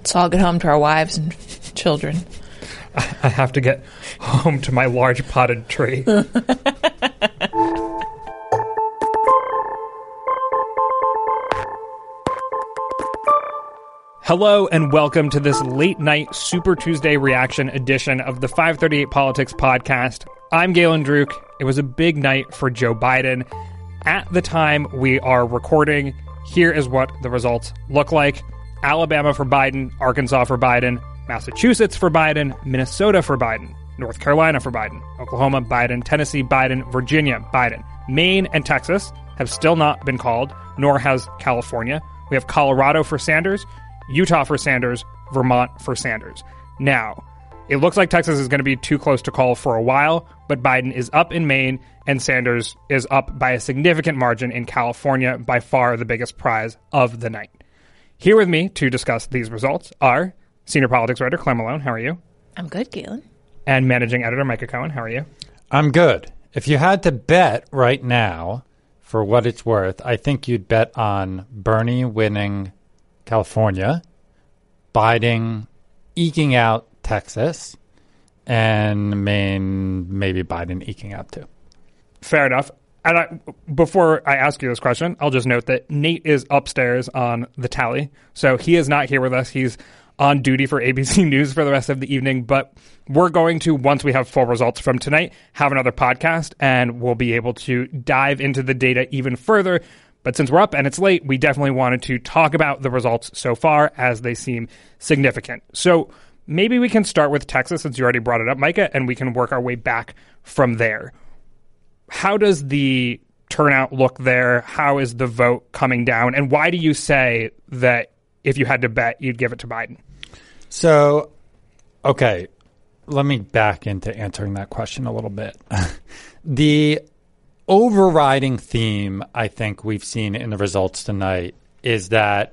Let's all get home to our wives and children. I have to get home to my large potted tree. Hello and welcome to this late night Super Tuesday reaction edition of the 538 Politics podcast. I'm Galen Druk. It was a big night for Joe Biden. At the time we are recording, here is what the results look like. Alabama for Biden, Arkansas for Biden, Massachusetts for Biden, Minnesota for Biden, North Carolina for Biden, Oklahoma, Biden, Tennessee, Biden, Virginia, Biden. Maine and Texas have still not been called, nor has California. We have Colorado for Sanders, Utah for Sanders, Vermont for Sanders. Now, it looks like Texas is going to be too close to call for a while, but Biden is up in Maine and Sanders is up by a significant margin in California, by far the biggest prize of the night. Here with me to discuss these results are senior politics writer Claire Malone. How are you? I'm good, Galen. And managing editor Micah Cohen. How are you? I'm good. If you had to bet right now, for what it's worth, I think you'd bet on Bernie winning California, Biden eking out Texas, and Maine, maybe Biden eking out too. Fair enough. And before I ask you this question, I'll just note that Nate is upstairs on the tally. So he is not here with us. He's on duty for ABC News for the rest of the evening. But we're going to, once we have full results from tonight, have another podcast and we'll be able to dive into the data even further. But since we're up and it's late, we definitely wanted to talk about the results so far as they seem significant. So maybe we can start with Texas since you already brought it up, Micah, and we can work our way back from there. How does the turnout look there? How is the vote coming down? And why do you say that if you had to bet, you'd give it to Biden? So, okay, let me back into answering that question a little bit. The overriding theme I think we've seen in the results tonight is that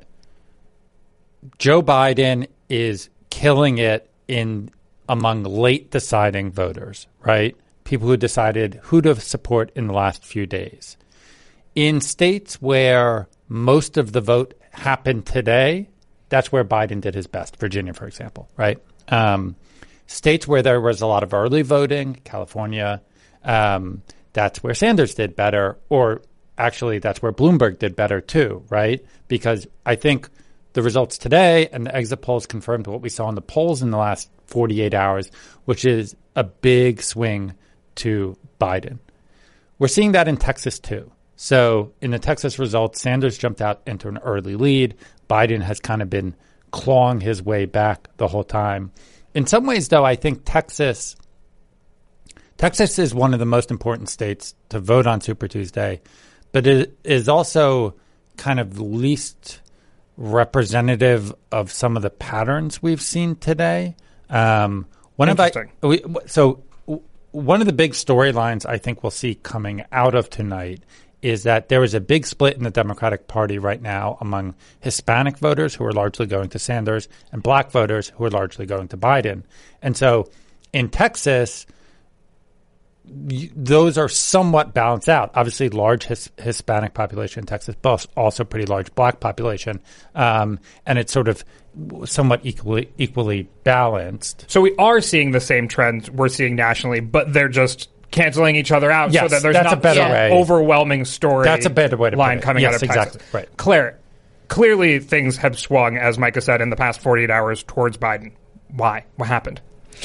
Joe Biden is killing it among late deciding voters, right? People who decided who to support in the last few days. In states where most of the vote happened today, that's where Biden did his best. Virginia, for example, right? States where there was a lot of early voting, California, that's where Sanders did better, or actually that's where Bloomberg did better too, right? Because I think the results today and the exit polls confirmed what we saw in the polls in the last 48 hours, which is a big swing to Biden. We're seeing that in Texas too. So in the Texas results, Sanders jumped out into an early lead. Biden has kind of been clawing his way back the whole time. In some ways, though, I think Texas is one of the most important states to vote on Super Tuesday, but it is also kind of least representative of some of the patterns we've seen today. Interesting. One of the big storylines I think we'll see coming out of tonight is that there is a big split in the Democratic Party right now among Hispanic voters who are largely going to Sanders and black voters who are largely going to Biden. And so in Texas, those are somewhat balanced out. Obviously, large Hispanic population in Texas, but also pretty large black population. And it's sort of somewhat equally balanced. So we are seeing the same trends we're seeing nationally, but they're just canceling each other out so that there's not some overwhelming story. That's a better way to line put it. coming out of Texas. Exactly. Right. Claire, clearly things have swung, as Micah said, in the past 48 hours towards Biden. Why? What happened?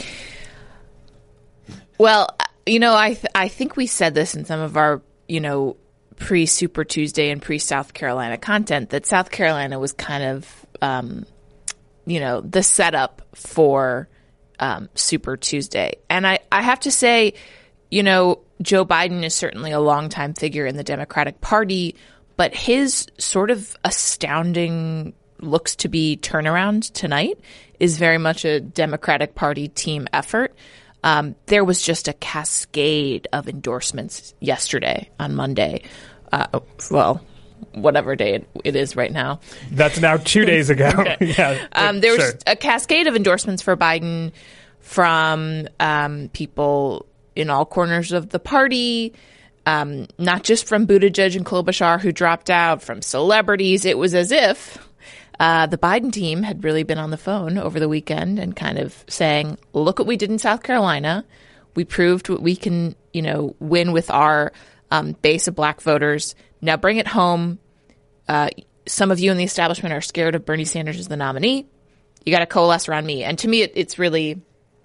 Well, I think we said this in some of our, pre-Super Tuesday and pre-South Carolina content, that South Carolina was kind of, the setup for Super Tuesday. And I have to say, Joe Biden is certainly a longtime figure in the Democratic Party, but his sort of astounding looks to be turnaround tonight is very much a Democratic Party team effort. There was just a cascade of endorsements yesterday on Monday. Whatever day it is right now. That's now 2 days ago. Okay. Yeah, there was a cascade of endorsements for Biden from people in all corners of the party, not just from Buttigieg and Klobuchar, who dropped out, from celebrities. It was as if the Biden team had really been on the phone over the weekend and kind of saying, look what we did in South Carolina. We proved what we can, win with our base of black voters. Now bring it home. Some of you in the establishment are scared of Bernie Sanders as the nominee. You got to coalesce around me. And to me, it's really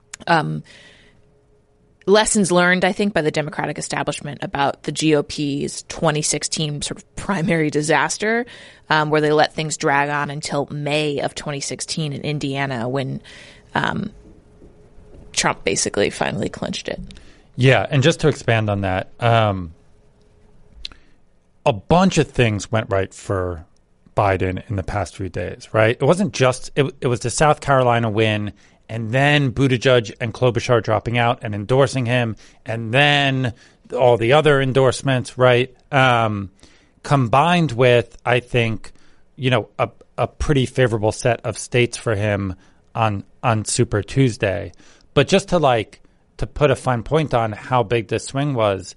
lessons learned, I think, by the Democratic establishment about the GOP's 2016 sort of primary disaster, where they let things drag on until May of 2016 in Indiana when Trump basically finally clinched it. Yeah, and just to expand on that, a bunch of things went right for Biden in the past few days, right? It wasn't just it was the South Carolina win, and then Buttigieg and Klobuchar dropping out and endorsing him, and then all the other endorsements, right? Combined with, I think, a pretty favorable set of states for him on Super Tuesday. But just to put a fine point on how big this swing was,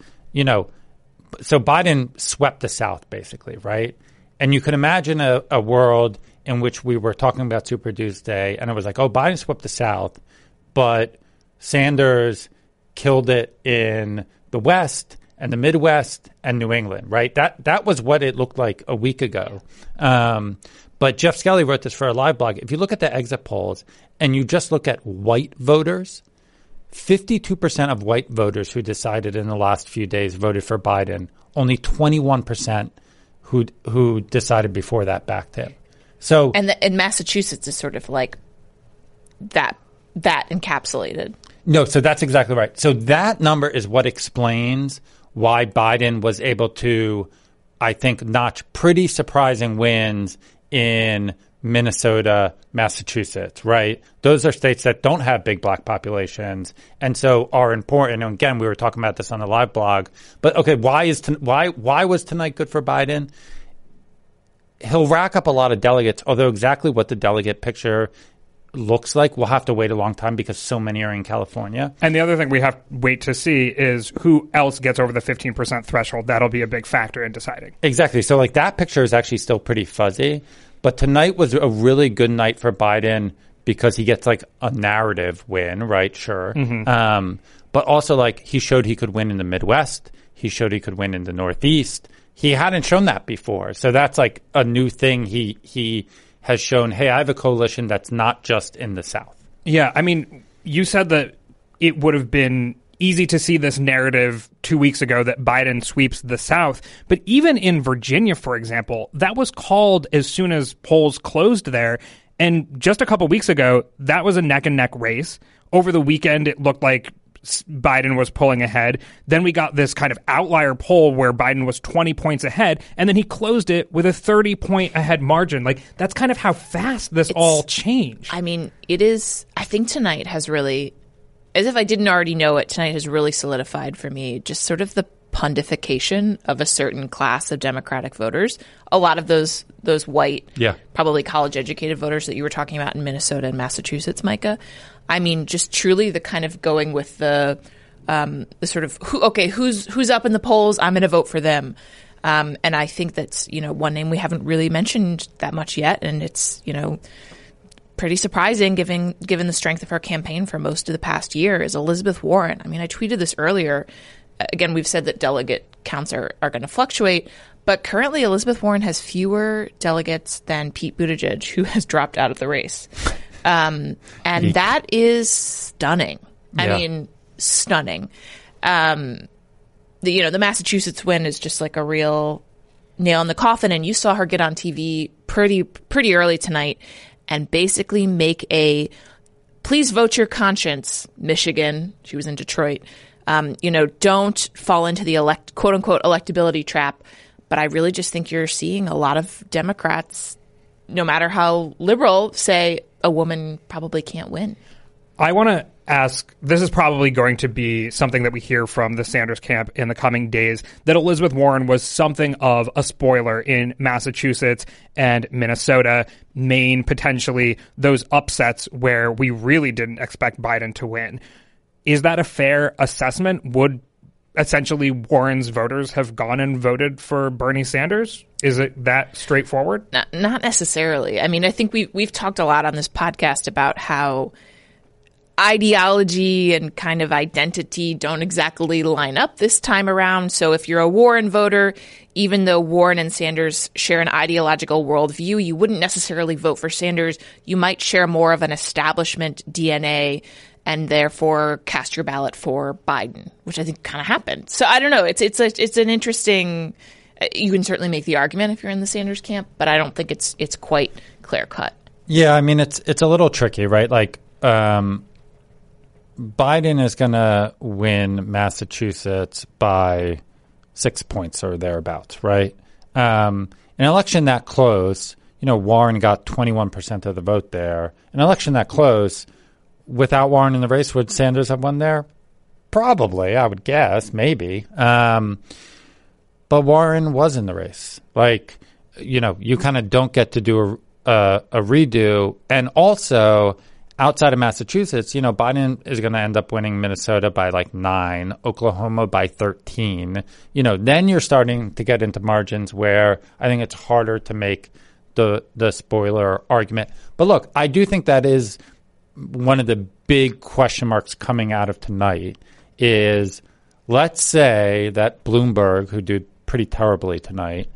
so Biden swept the South basically, right? And you can imagine a world in which we were talking about Super Tuesday and it was like, oh, Biden swept the South, but Sanders killed it in the West and the Midwest and New England, right? That was what it looked like a week ago. But Jeff Skelly wrote this for a live blog. If you look at the exit polls and you just look at white voters, 52% of white voters who decided in the last few days voted for Biden. Only 21% who decided before that backed him. So, and Massachusetts is sort of like that encapsulated. No, so that's exactly right. So that number is what explains why Biden was able to, I think, notch pretty surprising wins in Minnesota, Massachusetts, right? Those are states that don't have big black populations and so are important. And again, we were talking about this on the live blog. But okay, why was tonight good for Biden? He'll rack up a lot of delegates, although exactly what the delegate picture looks like, we'll have to wait a long time because so many are in California. And the other thing we have to wait to see is who else gets over the 15% threshold. That'll be a big factor in deciding. Exactly. So that picture is actually still pretty fuzzy. But tonight was a really good night for Biden because he gets a narrative win, right? Sure. Mm-hmm. But also he showed he could win in the Midwest. He showed he could win in the Northeast. He hadn't shown that before. So that's a new thing. He has shown, hey, I have a coalition that's not just in the South. Yeah. I mean, you said that it would have been easy to see this narrative 2 weeks ago that Biden sweeps the South. But even in Virginia, for example, that was called as soon as polls closed there. And just a couple weeks ago, that was a neck-and-neck race. Over the weekend, it looked like Biden was pulling ahead. Then we got this kind of outlier poll where Biden was 20 points ahead, and then he closed it with a 30-point ahead margin. That's kind of how fast this all changed. I mean, it is – I think tonight has really – as if I didn't already know it, tonight has really solidified for me just sort of the pontification of a certain class of Democratic voters. A lot of those white, probably college-educated voters that you were talking about in Minnesota and Massachusetts, Micah. I mean, just truly the kind of going with the sort of, who's up in the polls? I'm going to vote for them. And I think that's, one name we haven't really mentioned that much yet, and it's, pretty surprising given the strength of her campaign for most of the past year is Elizabeth Warren. I mean, I tweeted this earlier. Again, we've said that delegate counts are going to fluctuate, but currently Elizabeth Warren has fewer delegates than Pete Buttigieg, who has dropped out of the race. And that is stunning. I mean, stunning. The Massachusetts win is just a real nail in the coffin. And you saw her get on TV pretty early tonight and basically make a please vote your conscience, Michigan. She was in Detroit. Don't fall into the quote unquote electability trap. But I really just think you're seeing a lot of Democrats, no matter how liberal, say a woman probably can't win. I want to ask, this is probably going to be something that we hear from the Sanders camp in the coming days, that Elizabeth Warren was something of a spoiler in Massachusetts and Minnesota, Maine, potentially those upsets where we really didn't expect Biden to win. Is that a fair assessment? Would essentially Warren's voters have gone and voted for Bernie Sanders? Is it that straightforward? Not necessarily. I mean, I think we've talked a lot on this podcast about how ideology and kind of identity don't exactly line up this time around. So if you're a Warren voter, even though Warren and Sanders share an ideological worldview, you wouldn't necessarily vote for Sanders. You might share more of an establishment DNA and therefore cast your ballot for Biden, which I think kind of happened. So I don't know. It's an interesting. You can certainly make the argument if you're in the Sanders camp, but I don't think it's quite clear cut. Yeah, I mean it's a little tricky, right? Like Biden is going to win Massachusetts by 6 points or thereabouts, right? An election that close, Warren got 21% of the vote there. An election that close, without Warren in the race, would Sanders have won there? Probably, I would guess, maybe. But Warren was in the race. Like, you kind of don't get to do a redo. And also, outside of Massachusetts, Biden is going to end up winning Minnesota by like 9, Oklahoma by 13. Then you're starting to get into margins where I think it's harder to make the spoiler argument. But look, I do think that is one of the big question marks coming out of tonight is, let's say that Bloomberg, who did pretty terribly tonight,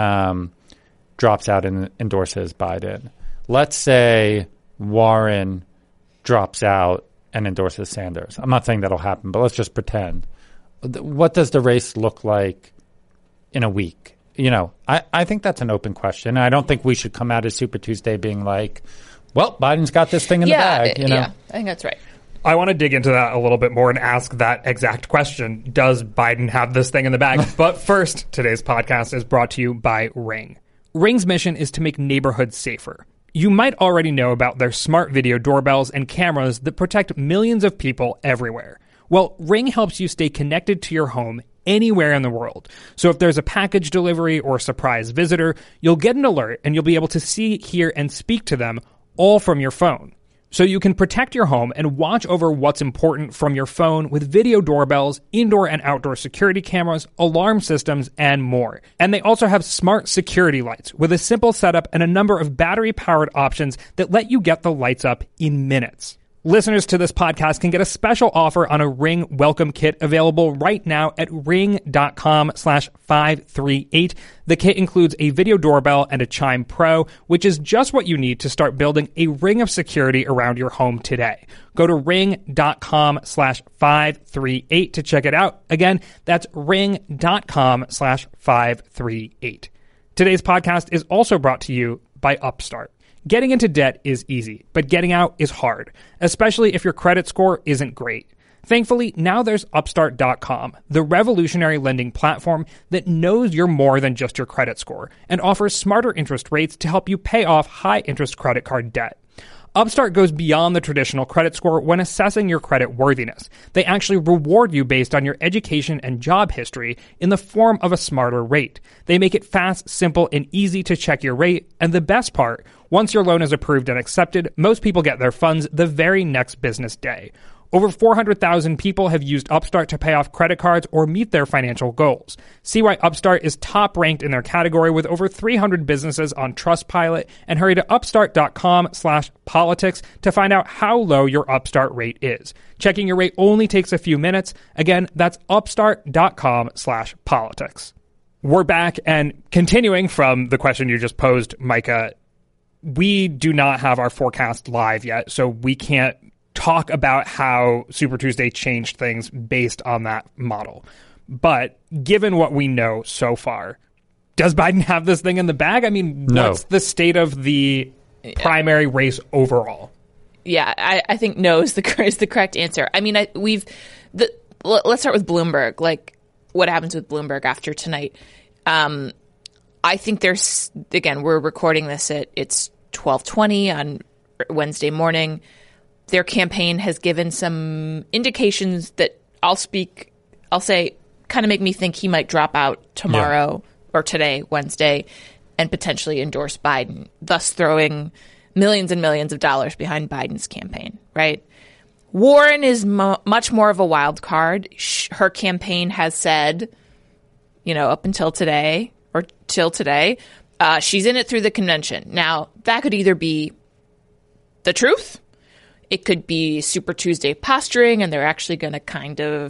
drops out and endorses Biden. Let's say Warren drops out and endorses Sanders. I'm not saying that'll happen, but let's just pretend. What does the race look like in a week? I think that's an open question. I don't think we should come out of Super Tuesday being like, well, Biden's got this thing in the bag. Yeah, I think that's right. I want to dig into that a little bit more and ask that exact question. Does Biden have this thing in the bag? But first, today's podcast is brought to you by Ring. Ring's mission is to make neighborhoods safer. You might already know about their smart video doorbells and cameras that protect millions of people everywhere. Well, Ring helps you stay connected to your home anywhere in the world. So if there's a package delivery or a surprise visitor, you'll get an alert and you'll be able to see, hear, and speak to them all from your phone. So you can protect your home and watch over what's important from your phone with video doorbells, indoor and outdoor security cameras, alarm systems, and more. And they also have smart security lights with a simple setup and a number of battery-powered options that let you get the lights up in minutes. Listeners to this podcast can get a special offer on a Ring welcome kit available right now at ring.com/538. The kit includes a video doorbell and a Chime Pro, which is just what you need to start building a ring of security around your home today. Go to ring.com/538 to check it out. Again, that's ring.com/538. Today's podcast is also brought to you by Upstart. Getting into debt is easy, but getting out is hard, especially if your credit score isn't great. Thankfully, now there's Upstart.com, the revolutionary lending platform that knows you're more than just your credit score and offers smarter interest rates to help you pay off high-interest credit card debt. Upstart goes beyond the traditional credit score when assessing your credit worthiness. They actually reward you based on your education and job history in the form of a smarter rate. They make it fast, simple, and easy to check your rate. And the best part, once your loan is approved and accepted, most people get their funds the very next business day. Over 400,000 people have used Upstart to pay off credit cards or meet their financial goals. See why Upstart is top ranked in their category with over 300 businesses on Trustpilot, and hurry to upstart.com/politics to find out how low your Upstart rate is. Checking your rate only takes a few minutes. Again, that's upstart.com/politics. We're back, and continuing from the question you just posed, Micah, we do not have our forecast live yet, so we can't talk about how Super Tuesday changed things based on that model. But given what we know so far, does Biden have this thing in the bag? I mean, no. What's the state of the primary race overall? Yeah, I think no is the correct answer. I mean, let's start with Bloomberg. Like, what happens with Bloomberg after tonight? I think there's, again, we're recording this it's 12:20 on Wednesday morning. Their campaign has given some indications that I'll say, kind of make me think he might drop out tomorrow or today, Wednesday, and potentially endorse Biden, thus throwing millions and millions of dollars behind Biden's campaign, right? Warren is much more of a wild card. Her campaign has said, up until today or till today, she's in it through the convention. Now, that could either be the truth. It could be Super Tuesday posturing, and they're actually going to kind of,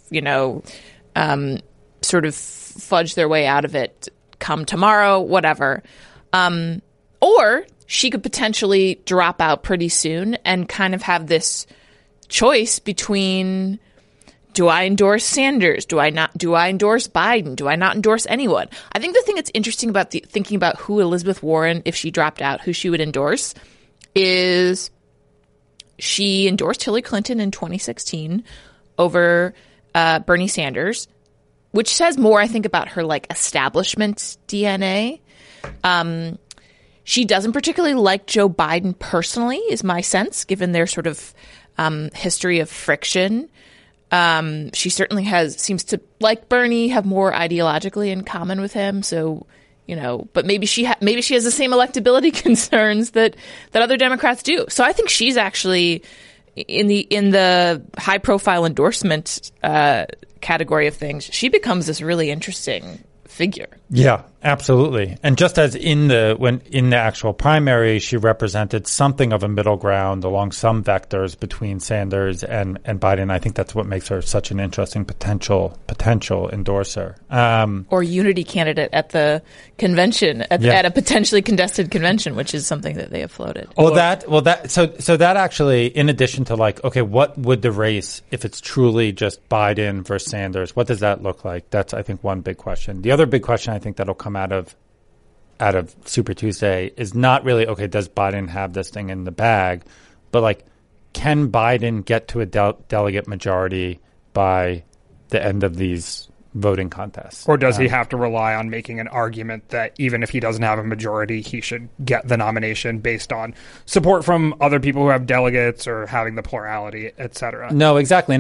sort of fudge their way out of it come tomorrow, whatever. Or she could potentially drop out pretty soon and kind of have this choice between, do I endorse Sanders? Do I not? Do I endorse Biden? Do I not endorse anyone? I think the thing that's interesting about thinking about who Elizabeth Warren, if she dropped out, who she would endorse, is she endorsed Hillary Clinton in 2016 over Bernie Sanders, which says more, I think, about her establishment DNA. She doesn't particularly like Joe Biden personally, is my sense, given their sort of history of friction. She certainly seems to, like Bernie, have more ideologically in common with him. So, but maybe she has the same electability concerns that other Democrats do. So I think she's actually in the high profile endorsement category of things. She becomes this really interesting figure. Yeah, absolutely. And just as in the actual primary, she represented something of a middle ground along some vectors between Sanders and Biden. I think that's what makes her such an interesting potential endorser. Or unity candidate at the convention, at a potentially contested convention, which is something that they have floated. So that actually, in addition to what would the race, if it's truly just Biden versus Sanders, what does that look like? That's, I think, one big question. The other big question I think that'll come out of Super Tuesday is not really, does Biden have this thing in the bag, but can Biden get to a delegate majority by the end of these voting contests? Or does he have to rely on making an argument that even if he doesn't have a majority, he should get the nomination based on support from other people who have delegates or having the plurality, et cetera? No, exactly. And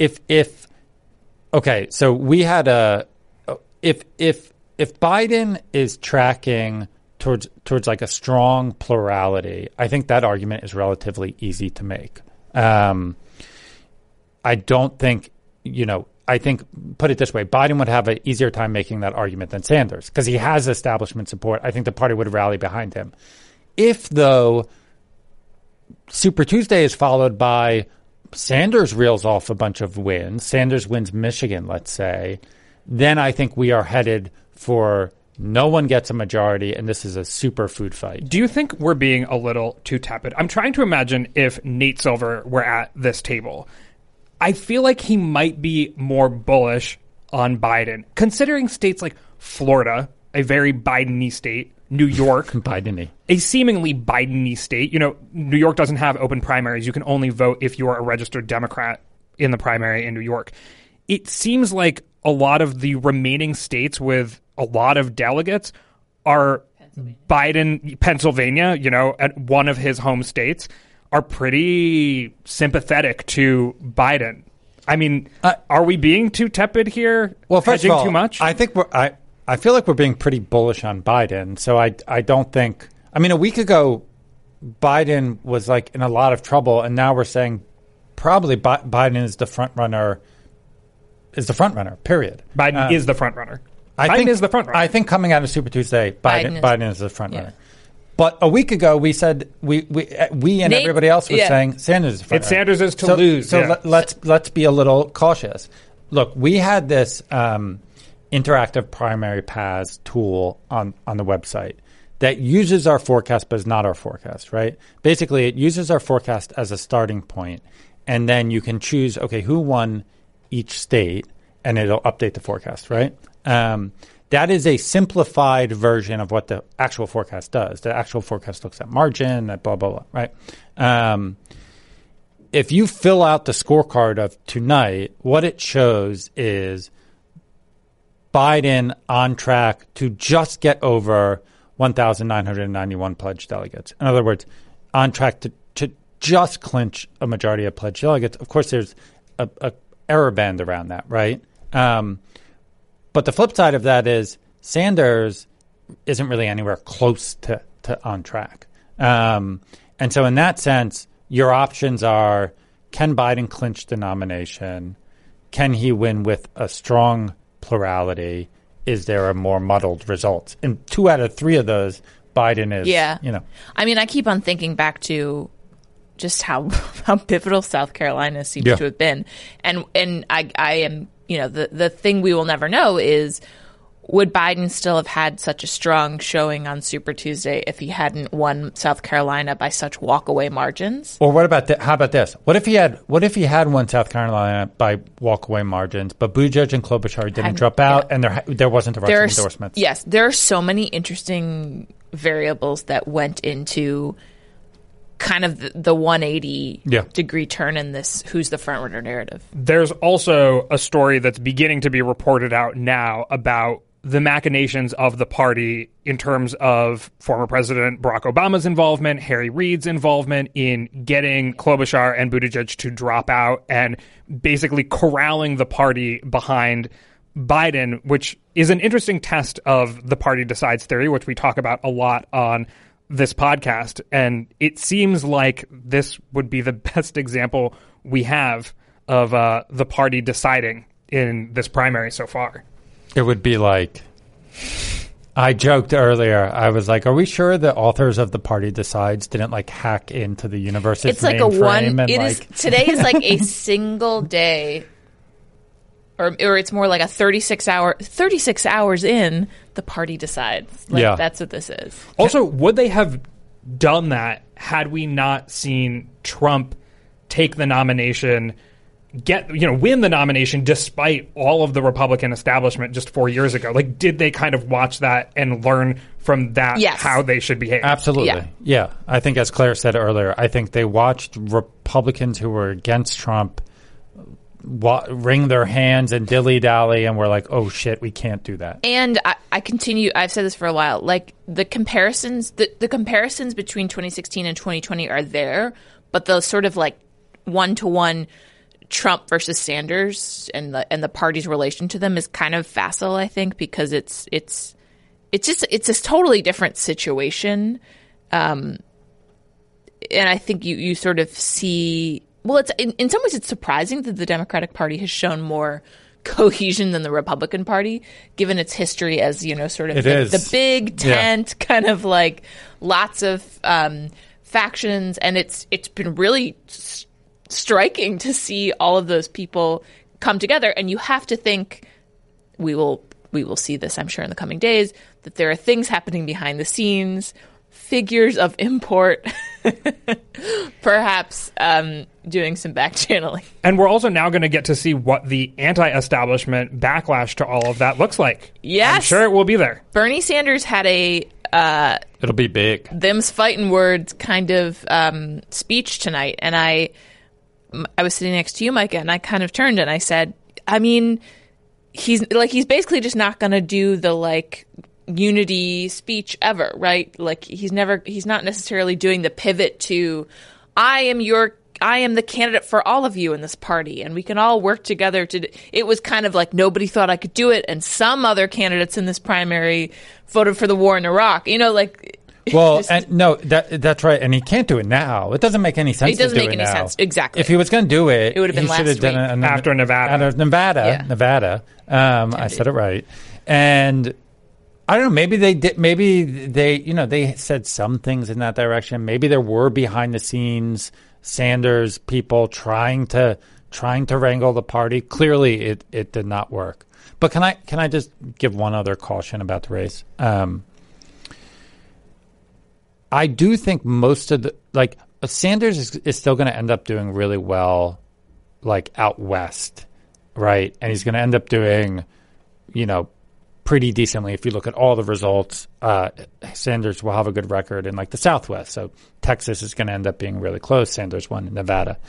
so we had if Biden is tracking towards a strong plurality, I think that argument is relatively easy to make. I don't think, I think, put it this way, Biden would have an easier time making that argument than Sanders because he has establishment support. I think the party would rally behind him. If, though, Super Tuesday is followed by Sanders reels off a bunch of wins, Sanders wins Michigan, let's say, then I think we are headed for no one gets a majority, and this is a super food fight. Do you think we're being a little too tepid? I'm trying to imagine if Nate Silver were at this table. I feel like he might be more bullish on Biden, considering states like Florida, a very Biden-y state, New York, Biden-y, a seemingly Biden-y state. New York doesn't have open primaries. You can only vote if you are a registered Democrat in the primary in New York. It seems like a lot of the remaining states with a lot of delegates are Pennsylvania, at one of his home states, are pretty sympathetic to Biden. I mean, are we being too tepid here? Well, first of all, too much? I think I feel like we're being pretty bullish on Biden. So I don't think, a week ago, Biden was in a lot of trouble, and now we're saying probably Biden is the front runner. Period. Biden is the front runner. Biden is the front runner. I think coming out of Super Tuesday, Biden is the front runner. But a week ago, we said we and everybody else was saying Sanders is the front runner. Sanders is to lose. So let's be a little cautious. Look, we had this interactive primary paths tool on the website that uses our forecast, but is not our forecast, right? Basically, it uses our forecast as a starting point, and then you can choose, who won each state, and it'll update the forecast, right? That is a simplified version of what the actual forecast does. The actual forecast looks at margin, at blah, blah, blah, right? If you fill out the scorecard of tonight, what it shows is Biden on track to just get over 1,991 pledged delegates. In other words, on track to just clinch a majority of pledged delegates. Of course, there's a error band around that, right? But the flip side of that is Sanders isn't really anywhere close to on track. And so in that sense, your options are can Biden clinch the nomination? Can he win with a strong plurality? Is there a more muddled result? And 2 out of 3 of those, Biden is, I mean, I keep on thinking back to just how pivotal South Carolina seems to have been. And I am, the thing we will never know is, would Biden still have had such a strong showing on Super Tuesday if he hadn't won South Carolina by such walkaway margins? Or what about how about this? What if he had won South Carolina by walkaway margins, but Buttigieg and Klobuchar didn't drop out, and there wasn't a rush of endorsements? Yes, there are so many interesting variables that went into kind of the 180 degree turn in this who's the front runner narrative. There's also a story that's beginning to be reported out now about the machinations of the party in terms of former President Barack Obama's involvement, Harry Reid's involvement in getting Klobuchar and Buttigieg to drop out and basically corralling the party behind Biden, which is an interesting test of the party decides theory, which we talk about a lot on this podcast. And it seems like this would be the best example we have of the party deciding in this primary so far. It would be like, I joked earlier, I was like, are we sure the authors of The Party Decides didn't hack into the universe's It's like today is like a single day, or it's more like a 36 hours in, The Party Decides. That's what this is. Also, would they have done that had we not seen Trump take the nomination, win the nomination despite all of the Republican establishment just 4 years ago? Did they kind of watch that and learn from that how they should behave? Absolutely. Yeah. I think, as Claire said earlier, I think they watched Republicans who were against Trump wring their hands and dilly-dally and were like, oh, shit, we can't do that. And I continue, I've said this for a while, the comparisons between 2016 and 2020 are there, but the sort of one-to-one Trump versus Sanders and the party's relation to them is kind of facile, I think, because it's a totally different situation. And I think you sort of see, well, it's in some ways it's surprising that the Democratic Party has shown more cohesion than the Republican Party, given its history as, sort of the big tent, kind of lots of factions, and it's been really striking to see all of those people come together. And you have to think, we will see this, I'm sure, in the coming days, that there are things happening behind the scenes, figures of import, perhaps doing some back channeling. And we're also now going to get to see what the anti-establishment backlash to all of that looks like. Yes. I'm sure it will be there. Bernie Sanders had it'll be big. Them's fighting words kind of speech tonight. And I was sitting next to you, Micah, and I kind of turned and I said, I mean, he's basically just not going to do the unity speech ever, right? He's not necessarily doing the pivot to, I am the candidate for all of you in this party, and we can all work together it was kind of like nobody thought I could do it, and some other candidates in this primary voted for the war in Iraq. Well, that's right, and he can't do it now. It doesn't make any sense. It doesn't make any sense, exactly. If he was going to do it, it would have been last week done it after Nevada. Nevada. I said it right, and I don't know. Maybe they did. Maybe they said some things in that direction. Maybe there were behind the scenes Sanders people trying to wrangle the party. Clearly, it did not work. But can I just give one other caution about the race? I do think most of Sanders is still going to end up doing really well, out west, right? And he's going to end up doing, pretty decently if you look at all the results. Sanders will have a good record in the Southwest. So Texas is going to end up being really close. Sanders won in Nevada.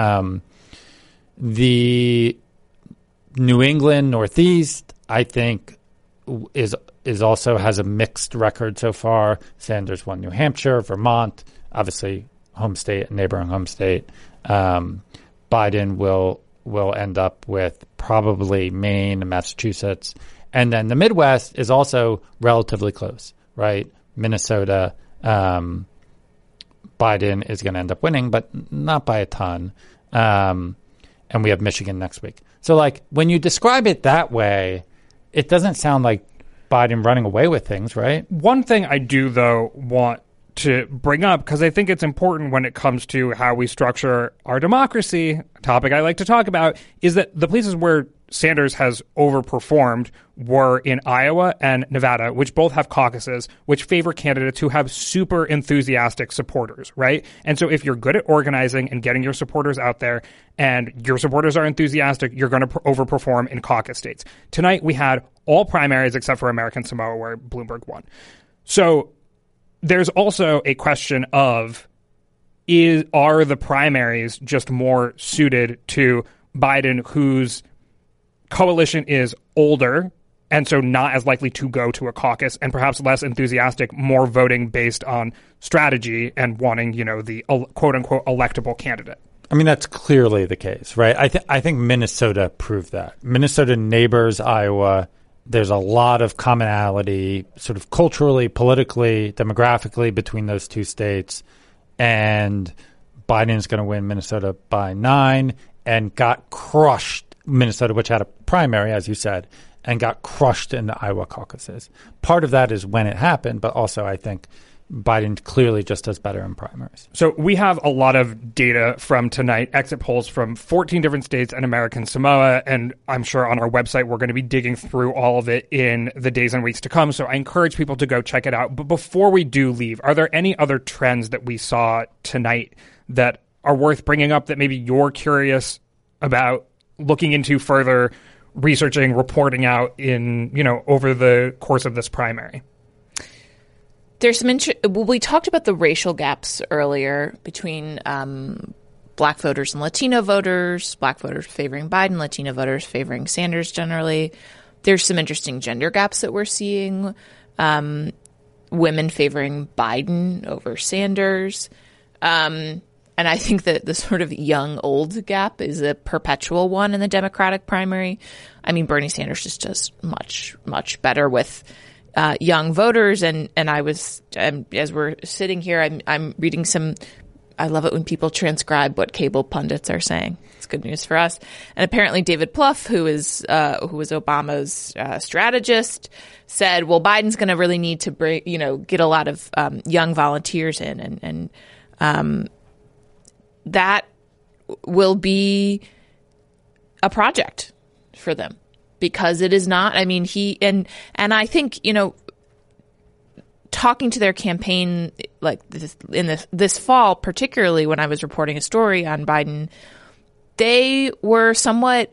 The New England Northeast, I think, is also has a mixed record so far. Sanders won New Hampshire, Vermont, obviously home state, neighboring home state. Biden will end up with probably Maine and Massachusetts. And then the Midwest is also relatively close, right? Minnesota, Biden is going to end up winning, but not by a ton. and we have Michigan next week. So, like, when you describe it that way, it doesn't sound like Biden running away with things, right? One thing I do, though, want to bring up, because I think it's important when it comes to how we structure our democracy, a topic I like to talk about, is that the places where Sanders has overperformed were in Iowa and Nevada, which both have caucuses, which favor candidates who have super enthusiastic supporters, right? And so if you're good at organizing and getting your supporters out there and your supporters are enthusiastic, you're going to overperform in caucus states. Tonight, we had all primaries except for American Samoa, where Bloomberg won. So there's also a question of, are the primaries just more suited to Biden, whose coalition is older and so not as likely to go to a caucus, and perhaps less enthusiastic, more voting based on strategy and wanting, the quote-unquote electable candidate? I mean, that's clearly the case, right? I think Minnesota proved that. Minnesota neighbors Iowa. There's a lot of commonality sort of culturally, politically, demographically between those two states. And Biden's going to win Minnesota by 9 and got crushed. Minnesota, which had a primary, as you said, and got crushed in the Iowa caucuses. Part of that is when it happened, but also I think Biden clearly just does better in primaries. So we have a lot of data from tonight, exit polls from 14 different states and American Samoa, and I'm sure on our website we're going to be digging through all of it in the days and weeks to come, so I encourage people to go check it out. But before we do leave, are there any other trends that we saw tonight that are worth bringing up that maybe you're curious about looking into further, researching, reporting out in, over the course of this primary? There's some we talked about the racial gaps earlier between black voters and Latino voters, black voters favoring Biden, Latino voters favoring Sanders generally. There's some interesting gender gaps that we're seeing, women favoring Biden over Sanders. And I think that the sort of young-old gap is a perpetual one in the Democratic primary. I mean, Bernie Sanders just does much, much better with young voters. And I was, as we're sitting here, I'm reading some. I love it when people transcribe what cable pundits are saying. It's good news for us. And apparently, David Plouffe, who was Obama's strategist, said, "Well, Biden's going to really need to bring, get a lot of young volunteers in, and that will be a project for them because it is not." I mean, and I think, talking to their campaign like this fall, particularly when I was reporting a story on Biden, they were somewhat,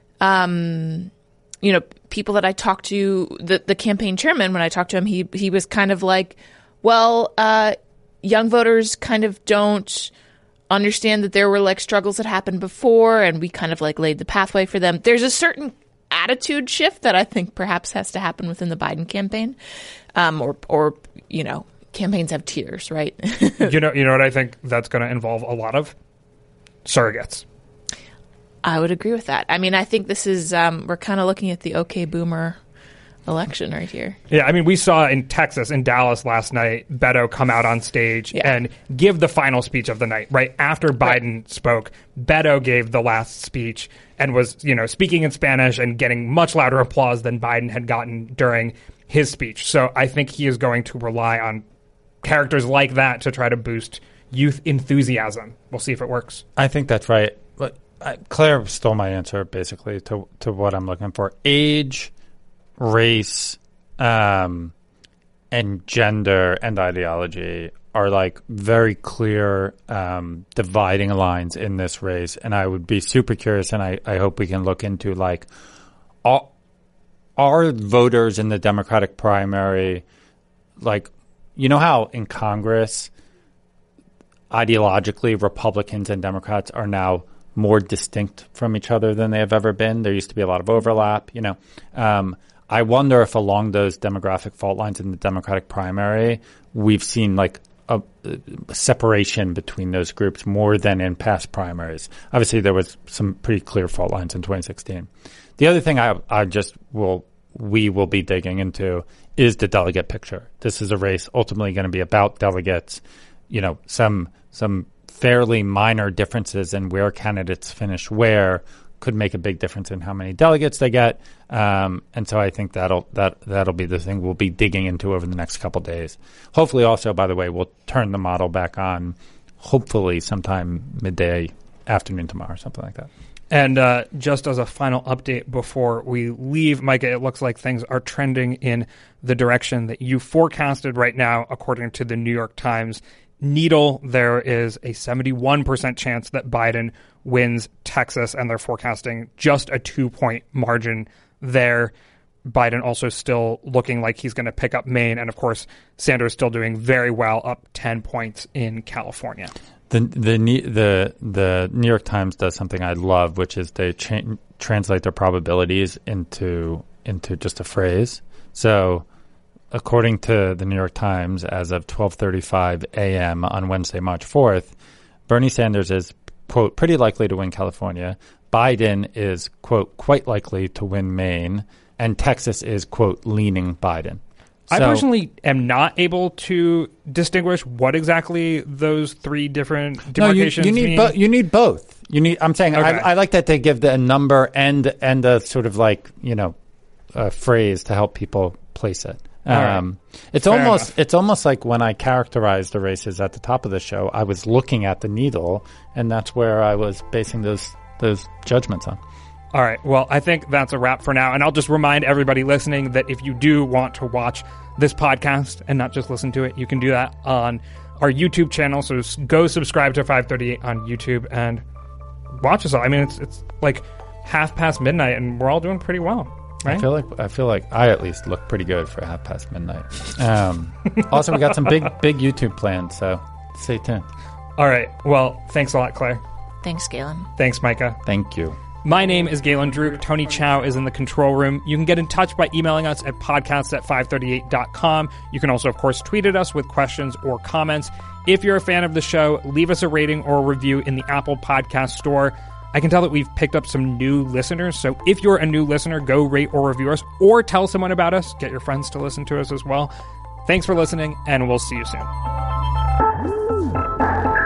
people that I talked to, the campaign chairman, when I talked to him, he was kind of like, well, young voters kind of don't understand that there were like struggles that happened before, and we kind of like laid the pathway for them. There's a certain attitude shift that I think perhaps has to happen within the Biden campaign, or campaigns have tiers, right? you know what I think that's going to involve a lot of? Surrogates. I would agree with that. I mean, I think this is we're kind of looking at the OK Boomer election right here. Yeah, I mean, we saw in Texas, in Dallas last night, Beto come out on stage and give the final speech of the night. Right after Biden spoke, Beto gave the last speech and was, speaking in Spanish and getting much louder applause than Biden had gotten during his speech. So I think he is going to rely on characters like that to try to boost youth enthusiasm. We'll see if it works. I think that's right. But Claire stole my answer, basically, to what I'm looking for. Age, race, and gender and ideology are like very clear dividing lines in this race. And I would be super curious, and I hope we can look into like, are voters in the Democratic primary, like, how in Congress, ideologically, Republicans and Democrats are now more distinct from each other than they have ever been. There used to be a lot of overlap, I wonder if along those demographic fault lines in the Democratic primary, we've seen like a separation between those groups more than in past primaries. Obviously, there was some pretty clear fault lines in 2016. The other thing we will be digging into is the delegate picture. This is a race ultimately going to be about delegates. Some fairly minor differences in where candidates finish where could make a big difference in how many delegates they get. And so I think that'll be the thing we'll be digging into over the next couple days. Hopefully also, by the way, we'll turn the model back on hopefully sometime midday, afternoon tomorrow, something like that. And just as a final update before we leave, Micah, it looks like things are trending in the direction that you forecasted right now, according to the New York Times Needle. There is a 71% chance that Biden wins Texas, and they're forecasting just a 2-point margin there. Biden also still looking like he's going to pick up Maine, and of course, Sanders still doing very well, up 10 points in California. The New York Times does something I love, which is they translate their probabilities into just a phrase. So, according to the New York Times, as of 12:35 a.m. on Wednesday, March 4th, Bernie Sanders is, quote, pretty likely to win California. Biden is, quote, quite likely to win Maine. And Texas is, quote, leaning Biden. I personally am not able to distinguish what exactly those three different demarcations mean. You need both. I'm saying okay. I like that they give the number and a sort of like, a phrase to help people place it. Right. It's almost like when I characterized the races at the top of the show, I was looking at the needle, and that's where I was basing those judgments on. All right. Well, I think that's a wrap for now. And I'll just remind everybody listening that if you do want to watch this podcast and not just listen to it, you can do that on our YouTube channel. So go subscribe to 538 on YouTube and watch us all. I mean, it's like midnight and we're all doing pretty well. Right? I feel like I at least look pretty good for midnight. Also, we got some big YouTube plans, so stay tuned. All right. Well, thanks a lot, Claire. Thanks, Galen. Thanks, Micah. Thank you. My name is Galen Druk. Tony Chow is in the control room. You can get in touch by emailing us at podcast@538.com. You can also, of course, tweet at us with questions or comments. If you're a fan of the show, leave us a rating or a review in the Apple Podcast Store. I can tell that we've picked up some new listeners, so if you're a new listener, go rate or review us, or tell someone about us. Get your friends to listen to us as well. Thanks for listening, and we'll see you soon.